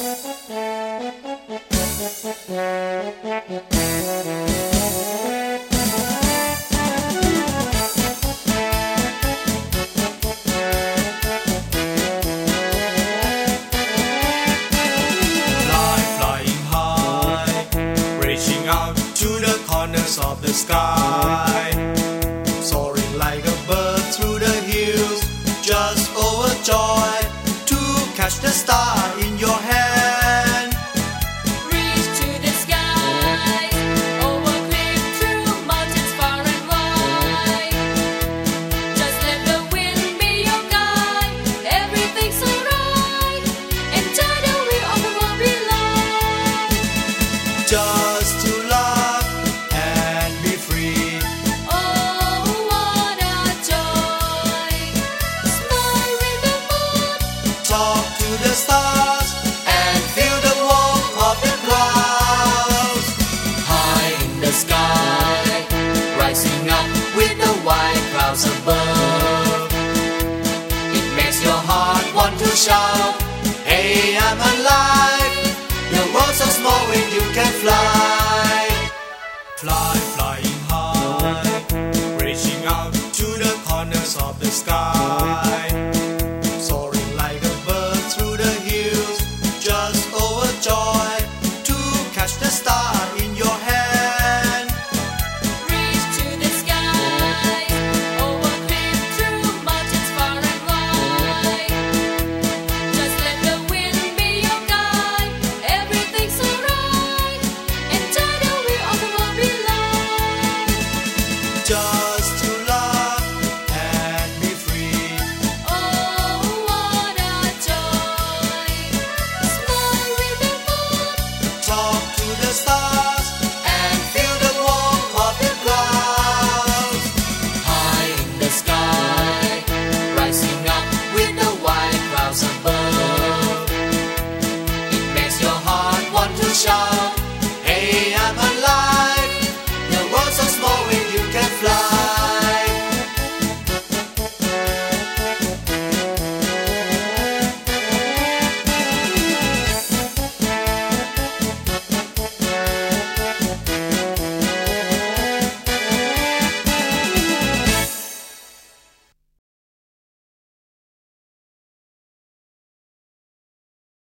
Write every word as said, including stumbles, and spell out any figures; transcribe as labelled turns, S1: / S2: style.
S1: Reaching out to the corners of the sky, soaring like a bird through the hills, just overjoyed to catch the star in your hand.
S2: Reach to the sky, over cliff, through mountains far and wide. Just let the wind be your guide, everything's alright. Enjoy the view of the world below.
S1: Just to love and be free.
S2: Oh, what a joy! Smile with the moon,
S1: Talk to the stars and feel the warmth of the clouds.
S2: high in the sky, rising up with the white clouds above.
S1: It makes your heart want to shout, hey, I'm alive. The world's so small when you can fly. Fly, flying high, reaching out to the corners of the sky.